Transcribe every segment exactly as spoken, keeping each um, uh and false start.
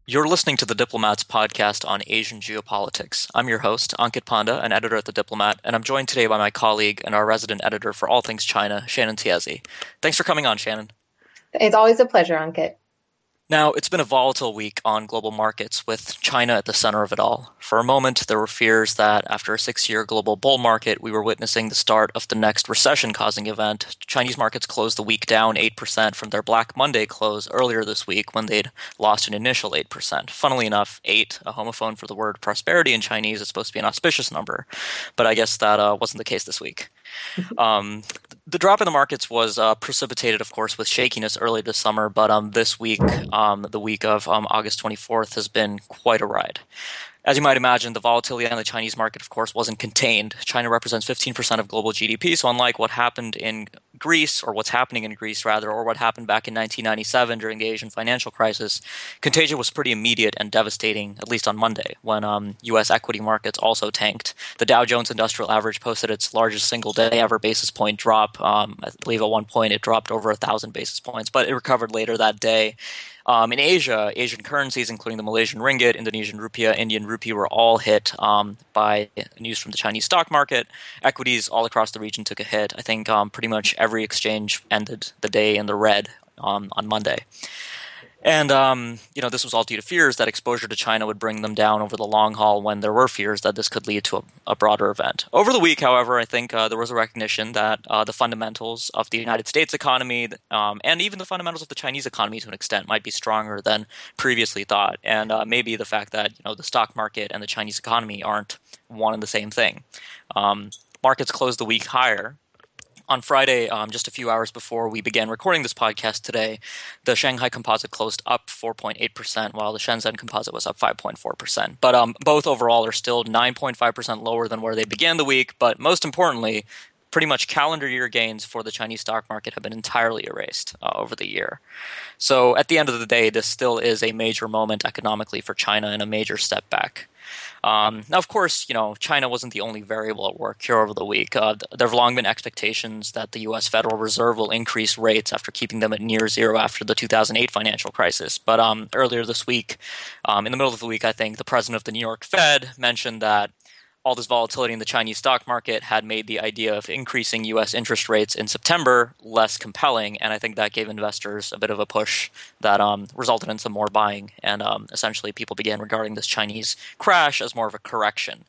You're listening to the Diplomat's podcast on Asian geopolitics. I'm your host, Ankit Panda, an editor at the Diplomat, and I'm joined today by my colleague and our resident editor for all things China, Shannon Tiezi. Thanks for coming on, Shannon. It's always a pleasure, Ankit. Now, it's been a volatile week on global markets with China at the center of it all. For a moment, there were fears that after a six-year global bull market, we were witnessing the start of the next recession-causing event. Chinese markets closed the week down eight percent from their Black Monday close earlier this week when they'd lost an initial eight percent. Funnily enough, eight, a homophone for the word prosperity in Chinese, is supposed to be an auspicious number, but I guess that uh, wasn't the case this week. Um, the drop in the markets was uh, precipitated, of course, with shakiness early this summer, but um, this week, um, the week of um, August twenty-fourth, has been quite a ride. As you might imagine, the volatility on the Chinese market, of course, wasn't contained. China represents fifteen percent of global G D P, so unlike what happened in Greece, or what's happening in Greece, rather, or what happened back in nineteen ninety-seven during the Asian financial crisis, contagion was pretty immediate and devastating, at least on Monday, when um, U S equity markets also tanked. The Dow Jones Industrial Average posted its largest single day ever basis point drop. Um, I believe at one point it dropped over one thousand basis points, but it recovered later that day. Um, in Asia, Asian currencies, including the Malaysian ringgit, Indonesian rupiah, Indian rupee, were all hit um, by news from the Chinese stock market. Equities all across the region took a hit. I think um, pretty much every exchange ended the day in the red um, on Monday. And, um, you know, this was all due to fears that exposure to China would bring them down over the long haul when there were fears that this could lead to a, a broader event. Over the week, however, I think uh, there was a recognition that uh, the fundamentals of the United States economy um, and even the fundamentals of the Chinese economy to an extent might be stronger than previously thought. And uh, maybe the fact that, you know, the stock market and the Chinese economy aren't one and the same thing. Um, markets closed the week higher. On Friday, um, just a few hours before we began recording this podcast today, the Shanghai Composite closed up four point eight percent, while the Shenzhen Composite was up five point four percent. But um, both overall are still nine point five percent lower than where they began the week. But most importantly, pretty much calendar year gains for the Chinese stock market have been entirely erased uh, over the year. So at the end of the day, this still is a major moment economically for China and a major step back. Um, now, of course, you know, China wasn't the only variable at work here over the week. Uh, there have long been expectations that the U S Federal Reserve will increase rates after keeping them at near zero after the two thousand eight financial crisis. But um, earlier this week, um, in the middle of the week, I think the president of the New York Fed mentioned that all this volatility in the Chinese stock market had made the idea of increasing U S interest rates in September less compelling, and I think that gave investors a bit of a push that um, resulted in some more buying, and um, essentially people began regarding this Chinese crash as more of a correction.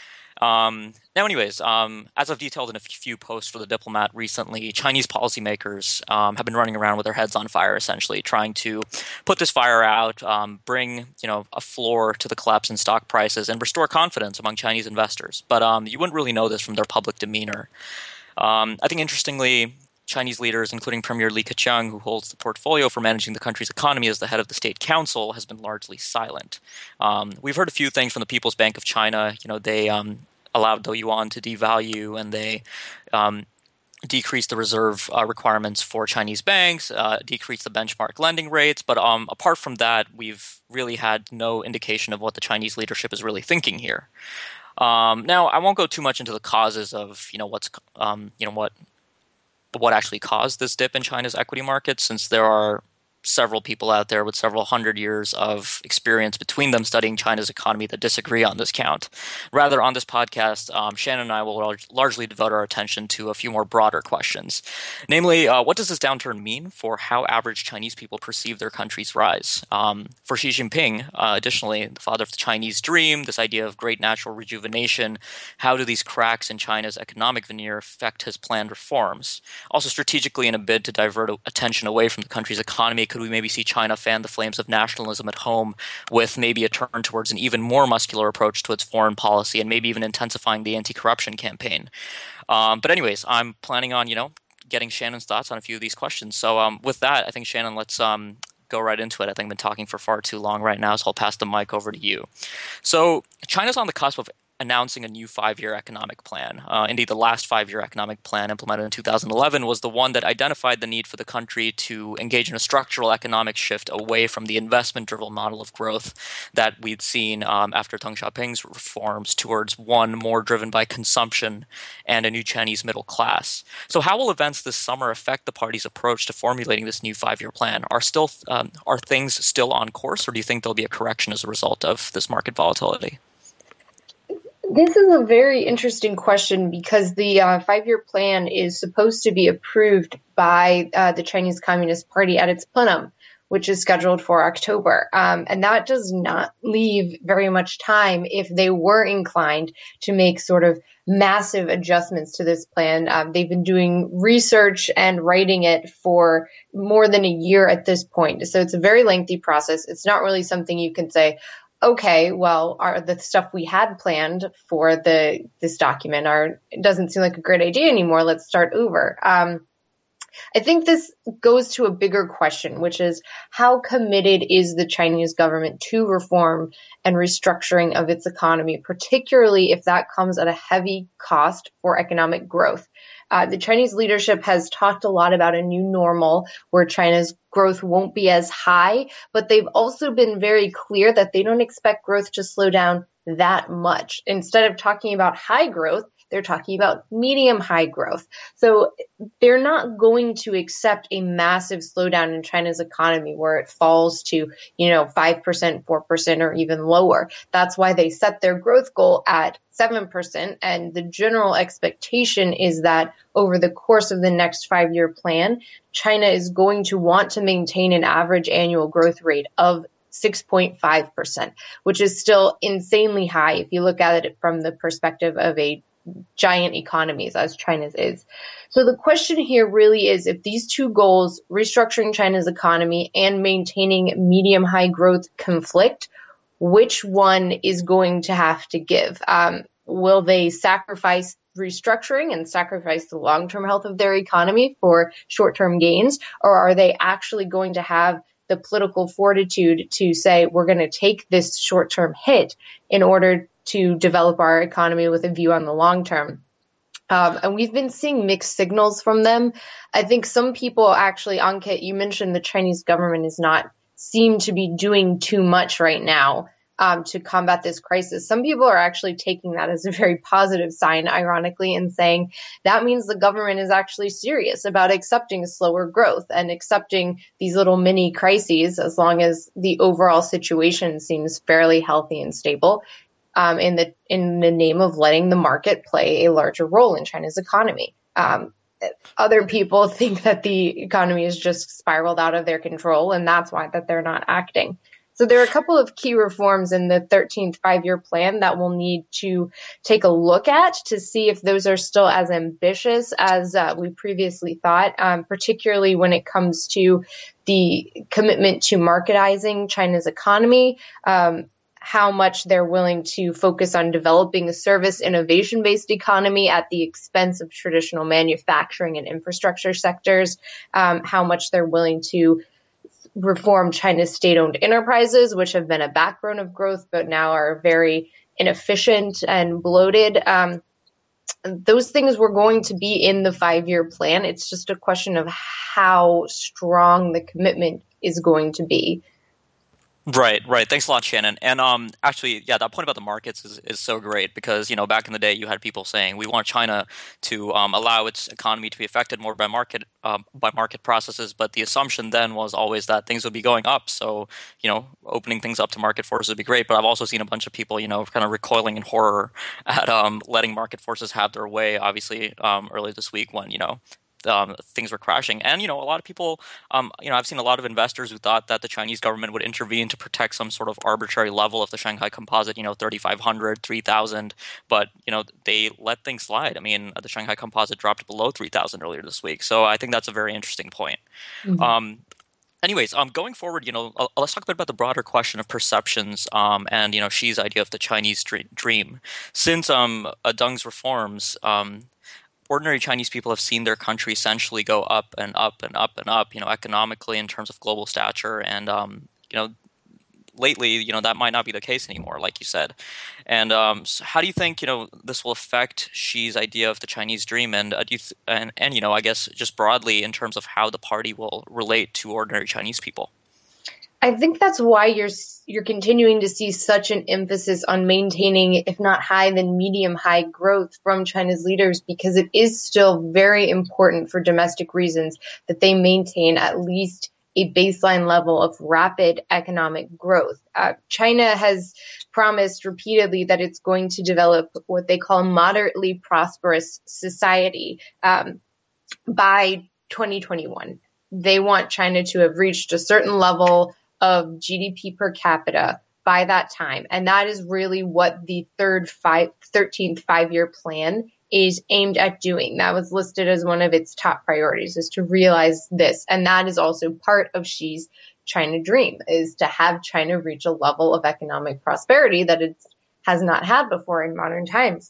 Um, now, anyways, um, as I've detailed in a few posts for the Diplomat recently, Chinese policymakers um, have been running around with their heads on fire, essentially trying to put this fire out, um, bring you know a floor to the collapse in stock prices, and restore confidence among Chinese investors. But um, you wouldn't really know this from their public demeanor. Um, I think, interestingly, Chinese leaders, including Premier Li Keqiang, who holds the portfolio for managing the country's economy as the head of the state council, has been largely silent. Um, we've heard a few things from the People's Bank of China. You know, they um, allowed the yuan to devalue, and they um, decreased the reserve uh, requirements for Chinese banks, uh, decreased the benchmark lending rates. But um, apart from that, we've really had no indication of what the Chinese leadership is really thinking here. Um, now, I won't go too much into the causes of you know what's um, you know what. what actually caused this dip in China's equity markets, since there are several people out there with several hundred years of experience between them studying China's economy that disagree on this count. Rather, on this podcast, um, Shannon and I will lar- largely devote our attention to a few more broader questions. Namely, uh, what does this downturn mean for how average Chinese people perceive their country's rise? Um, for Xi Jinping, uh, additionally, the father of the Chinese dream, this idea of great natural rejuvenation, how do these cracks in China's economic veneer affect his planned reforms? Also, strategically, in a bid to divert attention away from the country's economy, could we maybe see China fan the flames of nationalism at home with maybe a turn towards an even more muscular approach to its foreign policy, and maybe even intensifying the anti-corruption campaign? Um, but anyways, I'm planning on, you know, getting Shannon's thoughts on a few of these questions. So um, with that, I think, Shannon, let's um, go right into it. I think I've been talking for far too long right now, so I'll pass the mic over to you. So China's on the cusp of announcing a new five-year economic plan. Uh, indeed, the last five-year economic plan implemented in two thousand eleven was the one that identified the need for the country to engage in a structural economic shift away from the investment-driven model of growth that we'd seen um, after Deng Xiaoping's reforms towards one more driven by consumption and a new Chinese middle class. So how will events this summer affect the party's approach to formulating this new five-year plan? Are still um, are things still on course, or do you think there'll be a correction as a result of this market volatility? This is a very interesting question because the uh, five-year plan is supposed to be approved by uh, the Chinese Communist Party at its plenum, which is scheduled for October. Um, and that does not leave very much time if they were inclined to make sort of massive adjustments to this plan. Um, they've been doing research and writing it for more than a year at this point. So it's a very lengthy process. It's not really something you can say, okay, well, our, the stuff we had planned for the this document are it doesn't seem like a great idea anymore. Let's start over. Um, I think this goes to a bigger question, which is how committed is the Chinese government to reform and restructuring of its economy, particularly if that comes at a heavy cost for economic growth. Uh, the Chinese leadership has talked a lot about a new normal where China's growth won't be as high, but they've also been very clear that they don't expect growth to slow down that much. Instead of talking about high growth, they're talking about medium high growth. So they're not going to accept a massive slowdown in China's economy where it falls to, you know, five percent, four percent, or even lower. That's why they set their growth goal at seven percent. And the general expectation is that over the course of the next five-year plan, China is going to want to maintain an average annual growth rate of six point five percent, which is still insanely high if you look at it from the perspective of a giant economies as China's is. So the question here really is if these two goals, restructuring China's economy and maintaining medium high growth, conflict, which one is going to have to give? Um, will they sacrifice restructuring and sacrifice the long-term health of their economy for short-term gains? Or are they actually going to have the political fortitude to say, we're going to take this short-term hit in order to develop our economy with a view on the long term? Um, and we've been seeing mixed signals from them. I think some people actually, Ankit, you mentioned the Chinese government is not seem to be doing too much right now um, to combat this crisis. Some people are actually taking that as a very positive sign, ironically, and saying that means the government is actually serious about accepting slower growth and accepting these little mini crises as long as the overall situation seems fairly healthy and stable. Um, in the in the name of letting the market play a larger role in China's economy. Um, other people think that the economy is just spiraled out of their control, and that's why that they're not acting. So there are a couple of key reforms in the thirteenth five-year plan that we'll need to take a look at to see if those are still as ambitious as uh, we previously thought, um, particularly when it comes to the commitment to marketizing China's economy, um, how much they're willing to focus on developing a service innovation-based economy at the expense of traditional manufacturing and infrastructure sectors, um, how much they're willing to reform China's state-owned enterprises, which have been a backbone of growth, but now are very inefficient and bloated. Um, those things were going to be in the five-year plan. It's just a question of how strong the commitment is going to be. Right, right. Thanks a lot, Shannon. And um, actually, yeah, that point about the markets is, is so great because, you know, back in the day, you had people saying we want China to um, allow its economy to be affected more by market um, by market processes, but the assumption then was always that things would be going up. So, you know, opening things up to market forces would be great. But I've also seen a bunch of people, you know, kind of recoiling in horror at um, letting market forces have their way. Obviously, um, earlier this week when, you know, Um, things were crashing. And, you know, a lot of people, um, you know, I've seen a lot of investors who thought that the Chinese government would intervene to protect some sort of arbitrary level of the Shanghai Composite, you know, thirty-five hundred, three thousand. But, you know, they let things slide. I mean, the Shanghai Composite dropped below three thousand earlier this week. So I think that's a very interesting point. Mm-hmm. Um, Anyways, um, going forward, you know, uh, let's talk a bit about the broader question of perceptions um, and, you know, Xi's idea of the Chinese dream. Since um, uh, Deng's reforms, um, ordinary Chinese people have seen their country essentially go up and up and up and up, you know, economically in terms of global stature. And, um, you know, lately, you know, that might not be the case anymore, like you said. And um, so how do you think, you know, this will affect Xi's idea of the Chinese dream? And uh, do you th- and and you know, I guess just broadly in terms of how the party will relate to ordinary Chinese people? I think that's why you're you're continuing to see such an emphasis on maintaining, if not high, then medium high growth from China's leaders, because it is still very important for domestic reasons that they maintain at least a baseline level of rapid economic growth. Uh, China has promised repeatedly that it's going to develop what they call moderately prosperous society um, by twenty twenty-one. They want China to have reached a certain level of G D P per capita by that time. And that is really what the third five, thirteenth five-year plan is aimed at doing. That was listed as one of its top priorities, is to realize this. And that is also part of Xi's China dream, is to have China reach a level of economic prosperity that it has not had before in modern times.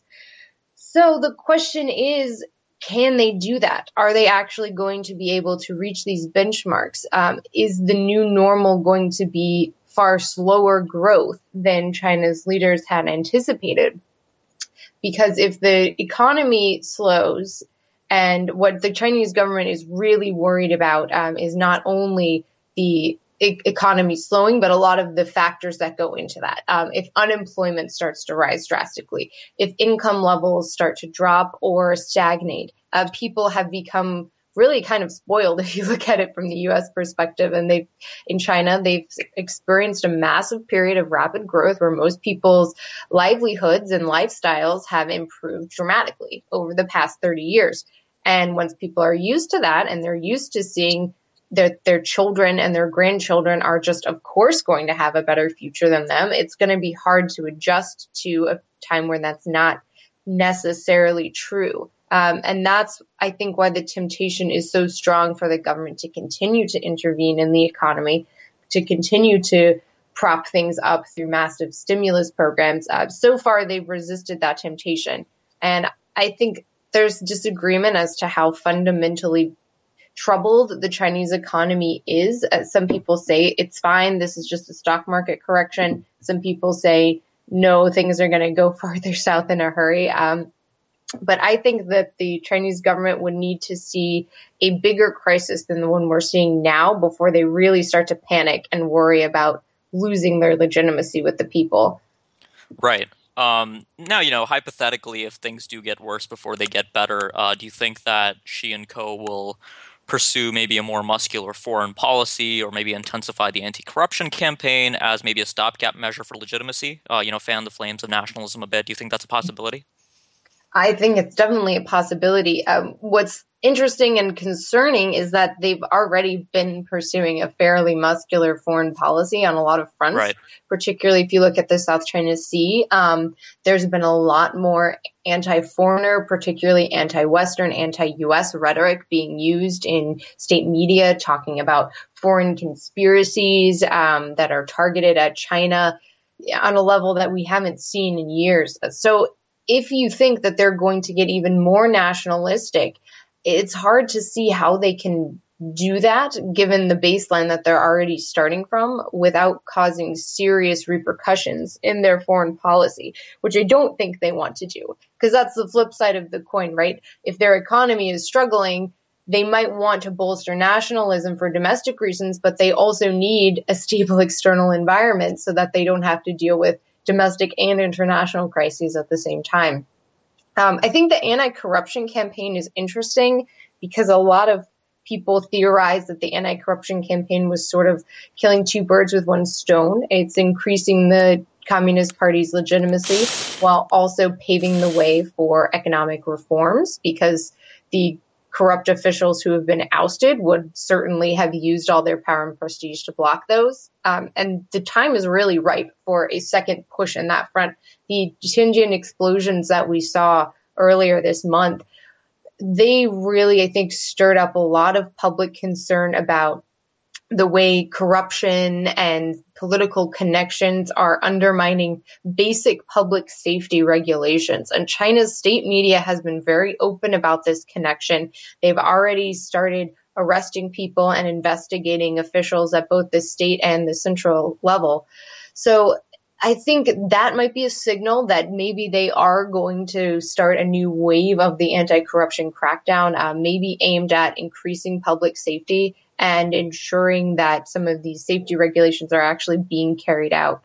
So the question is, can they do that? Are they actually going to be able to reach these benchmarks? Um, is the new normal going to be far slower growth than China's leaders had anticipated? Because if the economy slows, and what the Chinese government is really worried about um, is not only the e- economy slowing, but a lot of the factors that go into that. Um, if unemployment starts to rise drastically, if income levels start to drop or stagnate, uh, people have become really kind of spoiled if you look at it from the U S perspective. And they've, in China, they've experienced a massive period of rapid growth where most people's livelihoods and lifestyles have improved dramatically over the past thirty years. And once people are used to that, and they're used to seeing that their children and their grandchildren are just, of course, going to have a better future than them, it's going to be hard to adjust to a time where that's not necessarily true. Um, and that's, I think, why the temptation is so strong for the government to continue to intervene in the economy, to continue to prop things up through massive stimulus programs. Uh, so far, they've resisted that temptation. And I think there's disagreement as to how fundamentally troubled the Chinese economy is. Uh, some people say it's fine, this is just a stock market correction. Some people say, no, things are going to go farther south in a hurry. Um, But I think that the Chinese government would need to see a bigger crisis than the one we're seeing now before they really start to panic and worry about losing their legitimacy with the people. Right. Um, now, you know, hypothetically, if things do get worse before they get better, uh, do you think that Xi and co will pursue maybe a more muscular foreign policy, or maybe intensify the anti-corruption campaign as maybe a stopgap measure for legitimacy? Uh, you know, fan the flames of nationalism a bit. Do you think that's a possibility? I think it's definitely a possibility. Um, what's interesting and concerning is that they've already been pursuing a fairly muscular foreign policy on a lot of fronts, Right. particularly if you look at the South China Sea. Um, there's been a lot more anti-foreigner, particularly anti-Western, anti-U S rhetoric being used in state media, talking about foreign conspiracies um, that are targeted at China on a level that we haven't seen in years. So if you think that they're going to get even more nationalistic, it's hard to see how they can do that given the baseline that they're already starting from without causing serious repercussions in their foreign policy, which I don't think they want to do, because that's the flip side of the coin, right? If their economy is struggling, they might want to bolster nationalism for domestic reasons, but they also need a stable external environment so that they don't have to deal with domestic and international crises at the same time. Um, I think the anti-corruption campaign is interesting because a lot of people theorize that the anti-corruption campaign was sort of killing two birds with one stone. It's increasing the Communist Party's legitimacy while also paving the way for economic reforms, because the corrupt officials who have been ousted would certainly have used all their power and prestige to block those. Um, and the time is really ripe for a second push in that front. The Tianjin explosions that we saw earlier this month, they really, I think, stirred up a lot of public concern about the way corruption and political connections are undermining basic public safety regulations. And China's state media has been very open about this connection. They've already started arresting people and investigating officials at both the state and the central level. So I think that might be a signal that maybe they are going to start a new wave of the anti-corruption crackdown, uh, maybe aimed at increasing public safety and ensuring that some of these safety regulations are actually being carried out.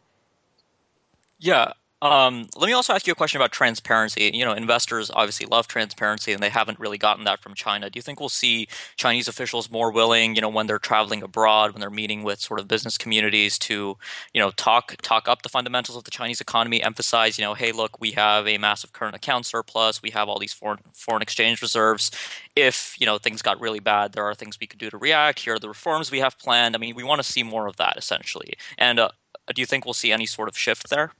Yeah. Um, let me also ask you a question about transparency. You know, investors obviously love transparency, and they haven't really gotten that from China. Do you think we'll see Chinese officials more willing, you know, when they're traveling abroad, when they're meeting with sort of business communities to, you know, talk talk up the fundamentals of the Chinese economy, emphasize, you know, hey, look, we have a massive current account surplus, we have all these foreign foreign exchange reserves. If, you know, things got really bad, there are things we could do to react. Here are the reforms we have planned. I mean, we want to see more of that, essentially. And uh, do you think we'll see any sort of shift there?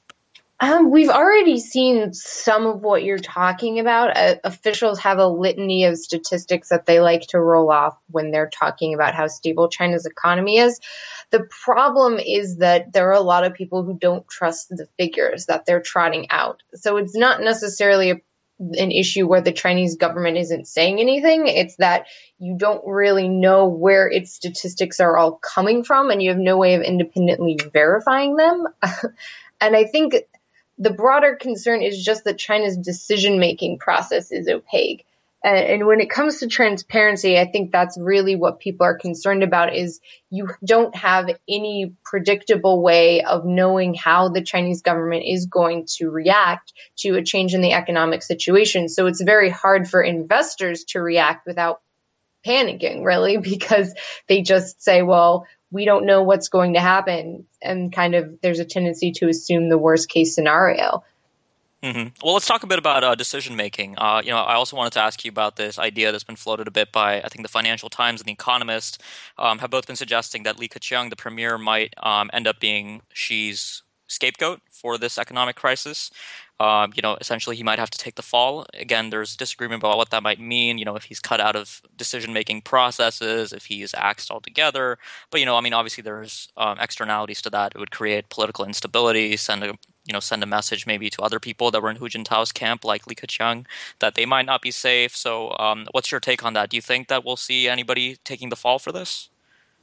Um, we've already seen some of what you're talking about. Uh, officials have a litany of statistics that they like to roll off when they're talking about how stable China's economy is. The problem is that there are a lot of people who don't trust the figures that they're trotting out. So it's not necessarily a, an issue where the Chinese government isn't saying anything. It's that you don't really know where its statistics are all coming from, and you have no way of independently verifying them. And I think the broader concern is just that China's decision-making process is opaque. And, and when it comes to transparency, I think that's really what people are concerned about, is you don't have any predictable way of knowing how the Chinese government is going to react to a change in the economic situation. So it's very hard for investors to react without panicking, really, because they just say, well, we don't know what's going to happen. And kind of there's a tendency to assume the worst case scenario. Mm-hmm. Well, let's talk a bit about uh, decision making. Uh, you know, I also wanted to ask you about this idea that's been floated a bit by, I think, the Financial Times and the Economist um, have both been suggesting that Li Keqiang, the premier, might um, end up being Xi's scapegoat for this economic crisis. Um, you know, essentially, he might have to take the fall. Again, there's disagreement about what that might mean. You know, if he's cut out of decision-making processes, if he's axed altogether. But you know, I mean, obviously, there's um, externalities to that. It would create political instability, send a you know send a message maybe to other people that were in Hu Jintao's camp, like Li Keqiang, that they might not be safe. So, um, what's your take on that? Do you think that we'll see anybody taking the fall for this?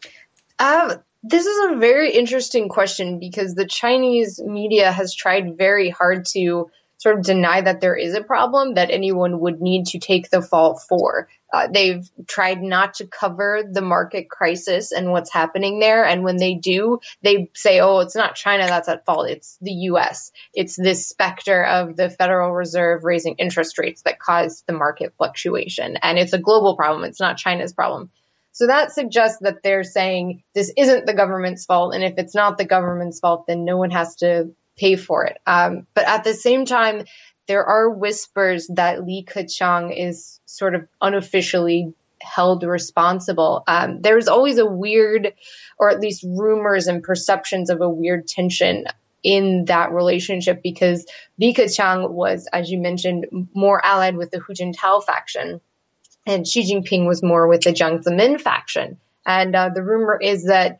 Um, this is a very interesting question because the Chinese media has tried very hard to sort of deny that there is a problem that anyone would need to take the fall for. Uh, they've tried not to cover the market crisis and what's happening there. And when they do, they say, oh, it's not China that's at fault. It's the U S. It's this specter of the Federal Reserve raising interest rates that caused the market fluctuation. And it's a global problem. It's not China's problem. So that suggests that they're saying this isn't the government's fault. And if it's not the government's fault, then no one has to pay for it. Um, but at the same time, there are whispers that Li Keqiang is sort of unofficially held responsible. Um, there's always a weird, or at least rumors and perceptions of a weird tension in that relationship because Li Keqiang was, as you mentioned, more allied with the Hu Jintao faction. And Xi Jinping was more with the Jiang Zemin faction. And uh, the rumor is that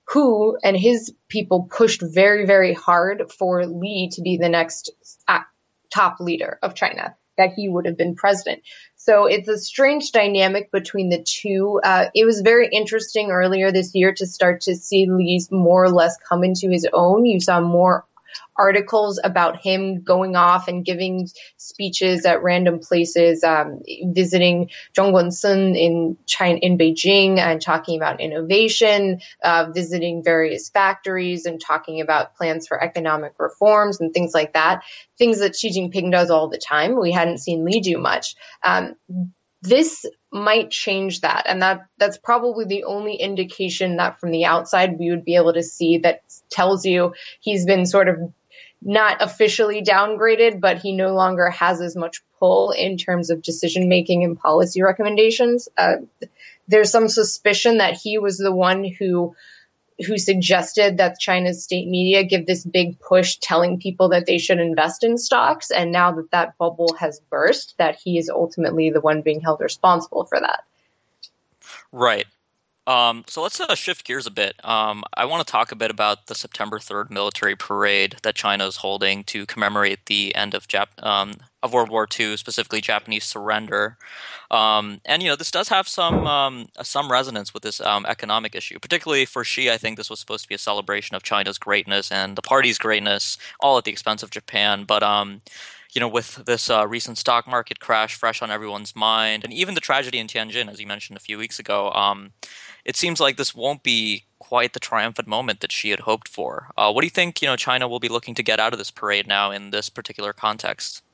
Hu and his people pushed very, very hard for Li to be the next uh, top leader of China, that he would have been president. So it's a strange dynamic between the two. Uh, it was very interesting earlier this year to start to see Li more or less come into his own. You saw more articles about him going off and giving speeches at random places, um, visiting Zhongguancun in China, in Beijing, and talking about innovation, uh, visiting various factories and talking about plans for economic reforms and things like that. Things that Xi Jinping does all the time. We hadn't seen Li do much. Um, This might change that. And that that's probably the only indication that from the outside we would be able to see that tells you he's been sort of not officially downgraded, but he no longer has as much pull in terms of decision making and policy recommendations. Uh, there's some suspicion that he was the one who who suggested that China's state media give this big push telling people that they should invest in stocks. And now that that bubble has burst, that he is ultimately the one being held responsible for that. Right. Um, so let's uh, shift gears a bit. Um, I want to talk a bit about the September third military parade that China is holding to commemorate the end of Jap um, of World War two, specifically Japanese surrender. Um, and you know, this does have some um, uh, some resonance with this um, economic issue, particularly for Xi. I think this was supposed to be a celebration of China's greatness and the party's greatness, all at the expense of Japan. But um, you know, with this uh, recent stock market crash fresh on everyone's mind, and even the tragedy in Tianjin, as you mentioned a few weeks ago, um, it seems like this won't be quite the triumphant moment that she had hoped for. Uh, what do you think, you know, China will be looking to get out of this parade now in this particular context?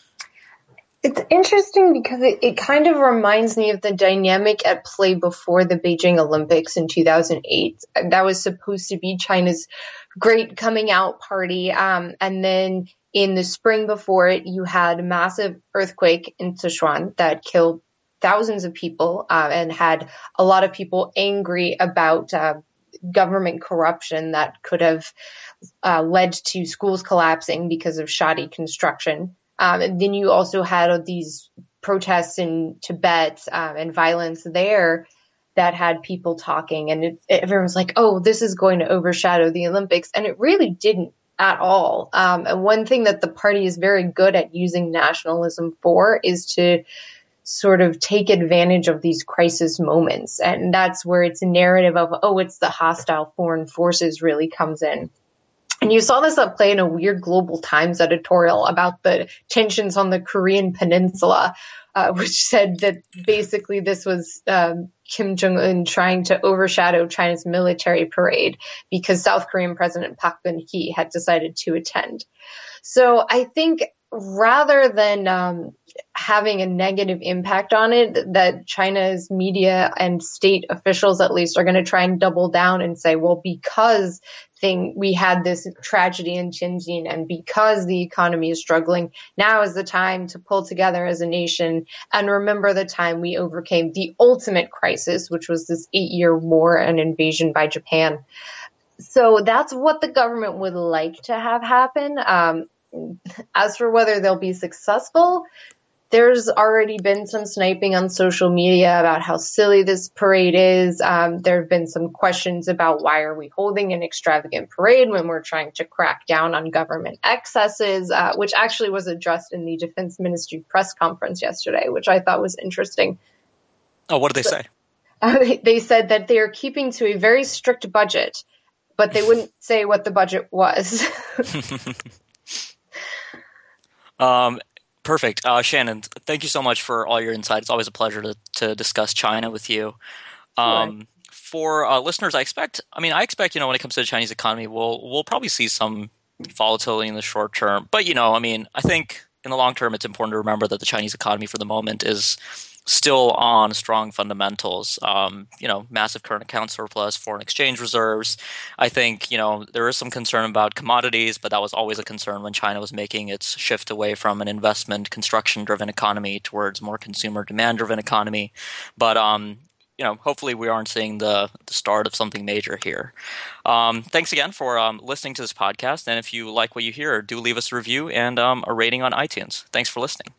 It's interesting because it, it kind of reminds me of the dynamic at play before the Beijing Olympics in two thousand eight. That was supposed to be China's great coming out party. Um, and then in the spring before it, you had a massive earthquake in Sichuan that killed thousands of people uh, and had a lot of people angry about uh, government corruption that could have uh, led to schools collapsing because of shoddy construction. Um, and then you also had these protests in Tibet um, and violence there that had people talking, and it, everyone was like, "Oh, this is going to overshadow the Olympics," and it really didn't at all. Um, and one thing that the party is very good at using nationalism for is to sort of take advantage of these crisis moments, and that's where its narrative of "oh, it's the hostile foreign forces" really comes in. And you saw this at play in a weird Global Times editorial about the tensions on the Korean Peninsula, uh, which said that basically this was um, Kim Jong-un trying to overshadow China's military parade because South Korean President Park Geun-hye had decided to attend. So I think rather than um, having a negative impact on it, that China's media and state officials at least are going to try and double down and say, well, because thing we had this tragedy in Tianjin and because the economy is struggling, now is the time to pull together as a nation and remember the time we overcame the ultimate crisis, which was this eight-year war and invasion by Japan. So that's what the government would like to have happen. Um, As for whether they'll be successful, there's already been some sniping on social media about how silly this parade is. Um, there have been some questions about why are we holding an extravagant parade when we're trying to crack down on government excesses, uh, which actually was addressed in the Defense Ministry press conference yesterday, which I thought was interesting. Oh, what did they So, say? uh, they, they said that they are keeping to a very strict budget, but they wouldn't say what the budget was. um, Perfect. Uh, Shannon, thank you so much for all your insight. It's always a pleasure to, to discuss China with you. Sure. Um, for uh, listeners, I expect, I mean, I expect, you know, when it comes to the Chinese economy, we'll, we'll probably see some volatility in the short term. But, you know, I mean, I think in the long term, it's important to remember that the Chinese economy for the moment is still on strong fundamentals. Um, you know, massive current account surplus, foreign exchange reserves. I think, you know, there is some concern about commodities, but that was always a concern when China was making its shift away from an investment, construction-driven economy towards more consumer demand-driven economy. But um, you know, hopefully we aren't seeing the, the start of something major here. Um, thanks again for um, listening to this podcast. And if you like what you hear, do leave us a review and um, a rating on iTunes. Thanks for listening.